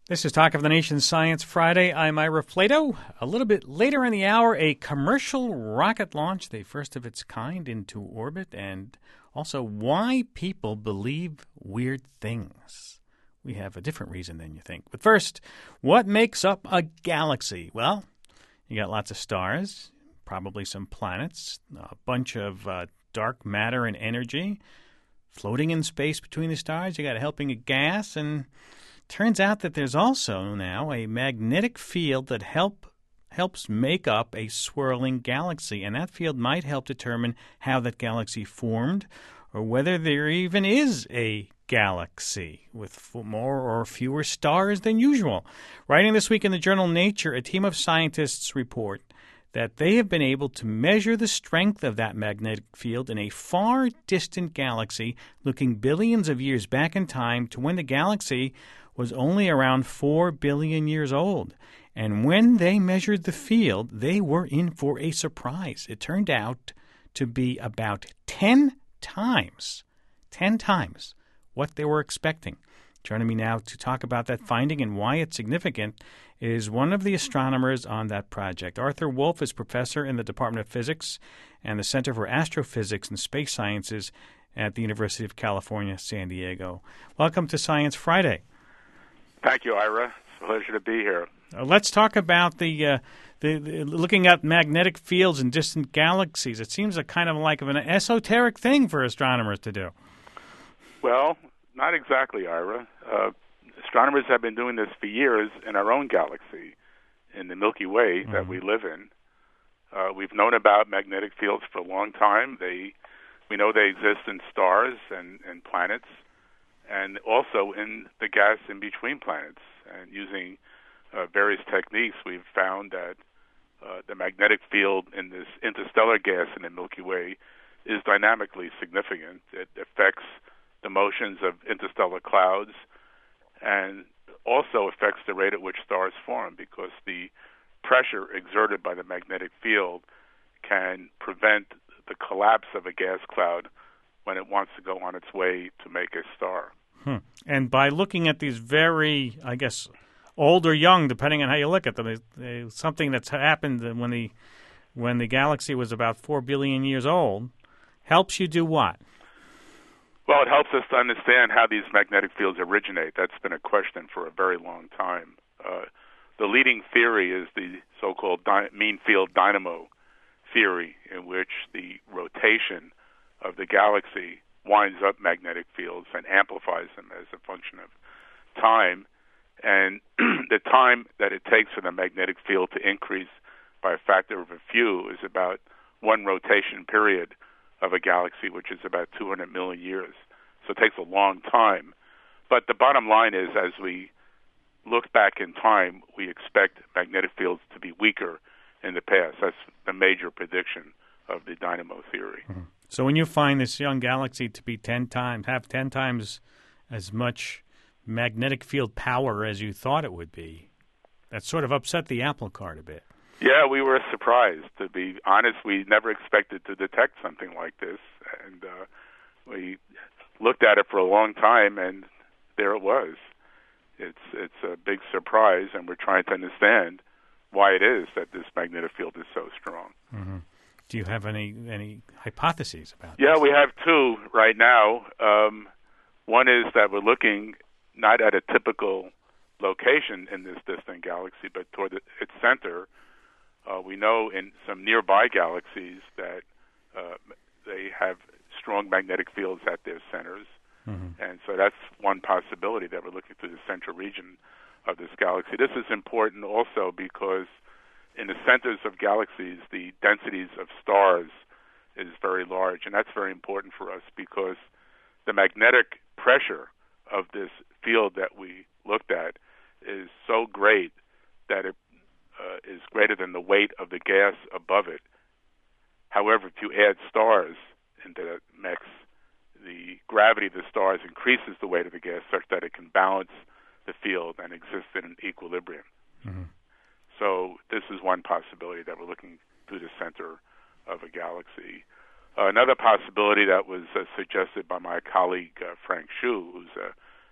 This is Talk of the Nation Science Friday. I'm Ira Flato. A little bit later in the hour, a commercial rocket launch, the first of its kind into orbit, and also why people believe weird things. We have a different reason than you think. But first, what makes up a galaxy? Well, you got lots of stars, probably some planets, a bunch of dark matter and energy floating in space between the stars. You got a helping of gas, and turns out that there's also now a magnetic field that helps make up a swirling galaxy, and that field might help determine how that galaxy formed or whether there even is a galaxy with more or fewer stars than usual. Writing this week in the journal Nature, a team of scientists report that they have been able to measure the strength of that magnetic field in a far distant galaxy, looking billions of years back in time to when the galaxy was only around 4 billion years old. And when they measured the field, they were in for a surprise. It turned out to be about 10 times what they were expecting. Joining me now to talk about that finding and why it's significant is one of the astronomers on that project. Arthur Wolf is professor in the Department of Physics and the Center for Astrophysics and Space Sciences at the University of California, San Diego. Welcome to Science Friday. Thank you, Ira. It's a pleasure to be here. Let's talk about the looking at magnetic fields in distant galaxies. It seems a kind of like an esoteric thing for astronomers to do. Well, not exactly, Ira. Astronomers have been doing this for years in our own galaxy, in the Milky Way that we live in. We've known about magnetic fields for a long time. We know they exist in stars and planets, and also in the gas in between planets. And using various techniques, we've found that the magnetic field in this interstellar gas in the Milky Way is dynamically significant. It affects the motions of interstellar clouds and also affects the rate at which stars form, because the pressure exerted by the magnetic field can prevent the collapse of a gas cloud when it wants to go on its way to make a star. And by looking at these very, I guess, old or young, depending on how you look at them, something that's happened when the galaxy was about 4 billion years old, helps you do what? Well, it helps us to understand how these magnetic fields originate. That's been a question for a very long time. The leading theory is the so-called mean field dynamo theory, in which the rotation of the galaxy winds up magnetic fields and amplifies them as a function of time. And the time that it takes for the magnetic field to increase by a factor of a few is about one rotation period of a galaxy, which is about 200 million years. So it takes a long time. But the bottom line is, as we look back in time, we expect magnetic fields to be weaker in the past. That's the major prediction of the dynamo theory. Mm-hmm. So when you find this young galaxy to be have 10 times as much magnetic field power as you thought it would be, that sort of upset the apple cart a bit. Yeah, we were surprised. To be honest, we never expected to detect something like this, and we looked at it for a long time, and there it was. It's a big surprise, and we're trying to understand why it is that this magnetic field is so strong. Mm-hmm. Do you have any hypotheses about this? Yeah, we have two right now. One is that we're looking not at a typical location in this distant galaxy, but toward its center. We know in some nearby galaxies that they have strong magnetic fields at their centers. Mm-hmm. And so that's one possibility, that we're looking through the central region of this galaxy. This is important also because in the centers of galaxies, the densities of stars is very large, and that's very important for us because the magnetic pressure of this field that we looked at is so great that it is greater than the weight of the gas above it. However, if you add stars into that mix, the gravity of the stars increases the weight of the gas such that it can balance the field and exist in an equilibrium. Mm-hmm. So this is one possibility, that we're looking through the center of a galaxy. Another possibility that was suggested by my colleague Frank Hsu, who's a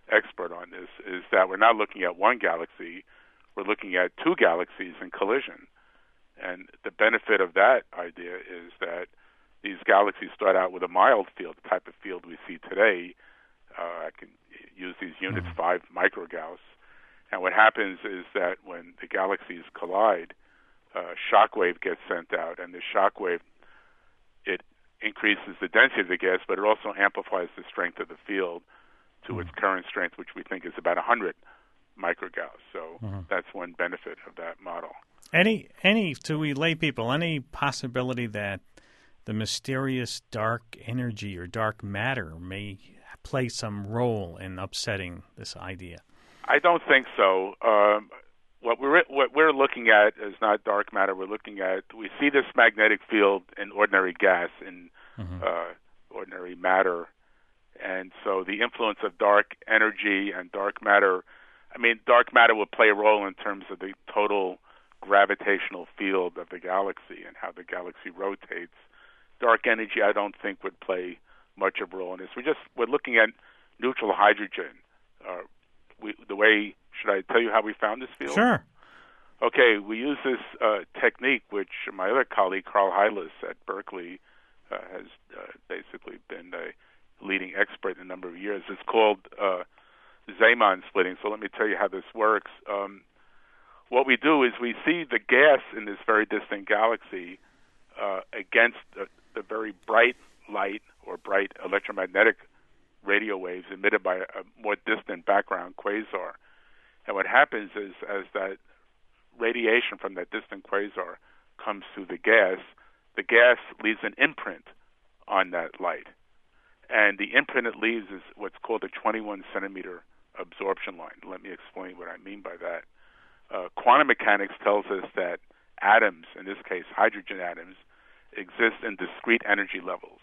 expert on this, is that we're not looking at one galaxy, we're looking at two galaxies in collision. And the benefit of that idea is that these galaxies start out with a mild field, the type of field we see today. I can use these units, 5 microgauss. And what happens is that when the galaxies collide, shock wave gets sent out, and the shock wave, it increases the density of the gas, but it also amplifies the strength of the field to its current strength, which we think is about 100 microgauss. So that's one benefit of that model. Any to we lay people, any possibility that the mysterious dark energy or dark matter may play some role in upsetting this idea? I don't think so. What we're looking at is not dark matter. We see this magnetic field in ordinary gas, in ordinary matter, and so the influence of dark energy and dark matter. I mean, dark matter would play a role in terms of the total gravitational field of the galaxy and how the galaxy rotates. Dark energy, I don't think, would play much of a role in this. We're looking at neutral hydrogen. Should I tell you how we found this field? Sure. Okay, we use this technique, which my other colleague, Carl Hylas at Berkeley, has basically been a leading expert in a number of years. It's called Zeeman splitting. So let me tell you how this works. What we do is we see the gas in this very distant galaxy against the very bright light or bright electromagnetic radio waves emitted by a more distant background quasar. And what happens is, as that radiation from that distant quasar comes through the gas leaves an imprint on that light. And the imprint it leaves is what's called a 21 centimeter absorption line. Let me explain what I mean by that. Quantum mechanics tells us that atoms, in this case hydrogen atoms, exist in discrete energy levels.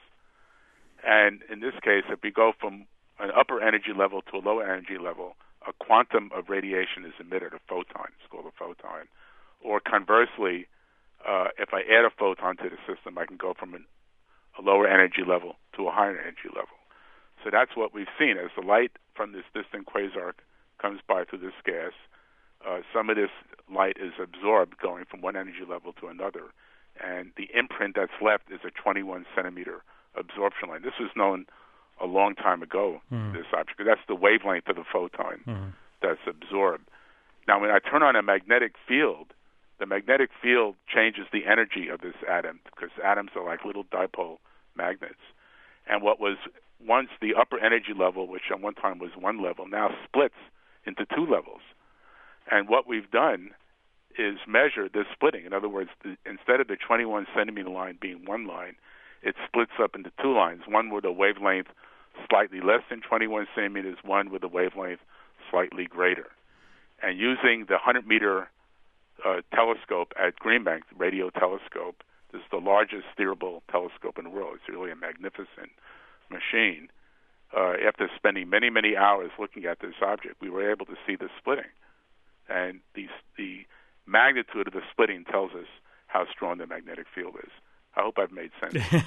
And in this case, if we go from an upper energy level to a lower energy level, a quantum of radiation is emitted, a photon. It's called a photon. Or conversely, if I add a photon to the system, I can go from a lower energy level to a higher energy level. So that's what we've seen. As the light from this distant quasar comes by through this gas, some of this light is absorbed going from one energy level to another. And the imprint that's left is a 21 centimeter absorption line. This was known a long time ago, this object. That's the wavelength of the photon that's absorbed. Now, when I turn on a magnetic field, the magnetic field changes the energy of this atom, because atoms are like little dipole magnets. And what was once the upper energy level, which at one time was one level, now splits into two levels. And what we've done is measure this splitting. In other words, instead of the 21 centimeter line being one line, it splits up into two lines, one with a wavelength slightly less than 21 centimeters, one with a wavelength slightly greater. And using the 100-meter telescope at Green Bank, the radio telescope, this is the largest steerable telescope in the world. It's really a magnificent machine. After spending many, many hours looking at this object, we were able to see the splitting. And the magnitude of the splitting tells us how strong the magnetic field is. I hope I've made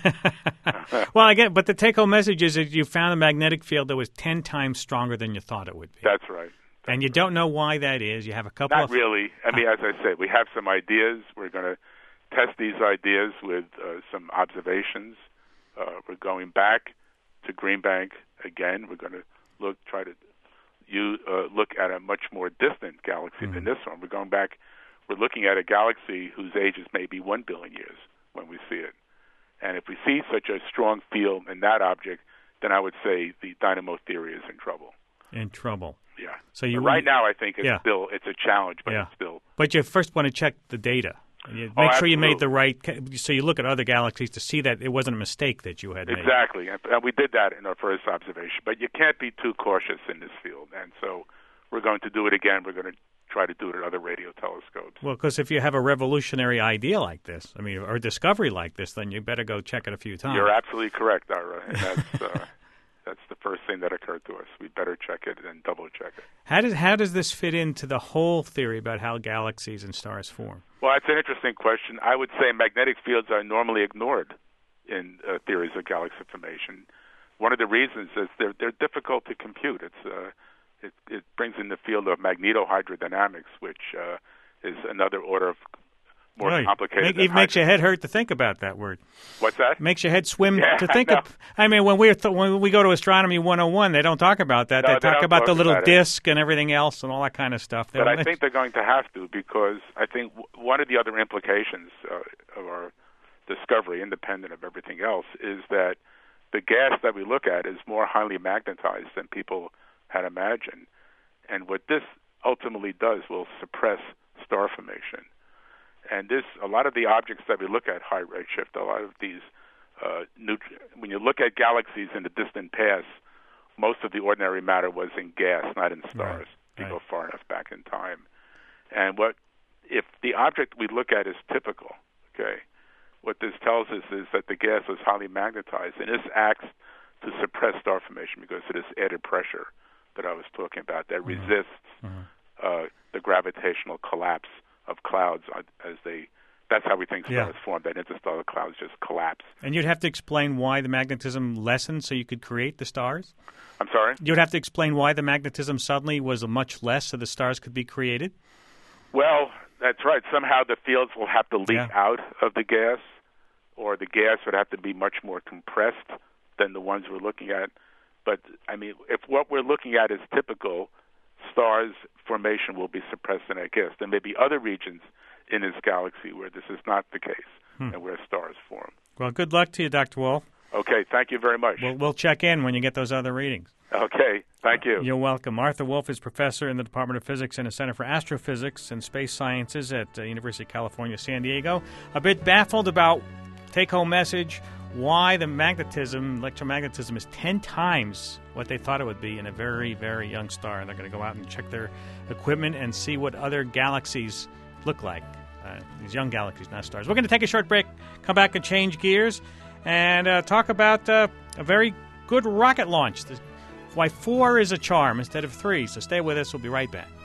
sense. Well, I get, but the take-home message is that you found a magnetic field that was 10 times stronger than you thought it would be. That's right. And you don't know why that is. You have a couple Not really. I mean, as I said, we have some ideas. We're going to test these ideas with some observations. We're going back to Green Bank again. We're going to try to look at a much more distant galaxy than this one. We're going back. We're looking at a galaxy whose age is maybe 1 billion years when we see it. And if we see such a strong field in that object, then I would say the dynamo theory is in trouble. In trouble. Yeah. So you right now, I think it's a challenge, but it's still. But you first want to check the data. You make sure you made the right. So you look at other galaxies to see that it wasn't a mistake that you had made. Exactly, and we did that in our first observation. But you can't be too cautious in this field, and so we're going to do it again. We're going to try to do it at other radio telescopes. Well, because if you have a revolutionary idea like this, or a discovery like this, then you better go check it a few times. You're absolutely correct, Ira, and that's the first thing that occurred to us. We better check it and double check it. How does this fit into the whole theory about how galaxies and stars form? Well, that's an interesting question. I would say magnetic fields are normally ignored in theories of galaxy formation. One of the reasons is they're difficult to compute. It's it brings in the field of magnetohydrodynamics, which is another order of more complicated. It makes your head hurt to think about that word. What's that? Makes your head swim to think of. I mean, when we go to Astronomy 101, they don't talk about that. No, they talk about the little disk and everything else and all that kind of stuff. But I think they're going to have to, because I think one of the other implications of our discovery, independent of everything else, is that the gas that we look at is more highly magnetized than people had imagined. And what this ultimately does will suppress star formation. And a lot of the objects that we look at high redshift, a lot of these, when you look at galaxies in the distant past, most of the ordinary matter was in gas, not in stars. You go far enough back in time. And if the object we look at is typical, okay, what this tells us is that the gas is highly magnetized, and this acts to suppress star formation because of this added pressure that I was talking about that resists the gravitational collapse of clouds that's how we think stars form, that interstellar clouds just collapse. And you'd have to explain why the magnetism lessened so you could create the stars? I'm sorry? You'd have to explain why the magnetism suddenly was much less so the stars could be created? Well, that's right. Somehow the fields will have to leak out of the gas, or the gas would have to be much more compressed than the ones we're looking at. But, I mean, if what we're looking at is typical, stars formation will be suppressed in that gas. There may be other regions in this galaxy where this is not the case and where stars form. Well, good luck to you, Dr. Wolf. Okay, thank you very much. We'll check in when you get those other readings. Okay, thank you. You're welcome. Arthur Wolf is professor in the Department of Physics and the Center for Astrophysics and Space Sciences at University of California, San Diego. A bit baffled about take-home message, why the electromagnetism is 10 times what they thought it would be in a very, very young star. And they're going to go out and check their equipment and see what other galaxies look like. These young galaxies, not stars. We're going to take a short break, come back and change gears, and talk about a very good rocket launch. Why 4 is a charm instead of 3. So stay with us. We'll be right back.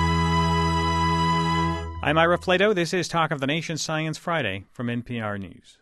I'm Ira Flato. This is Talk of the Nation Science Friday from NPR News.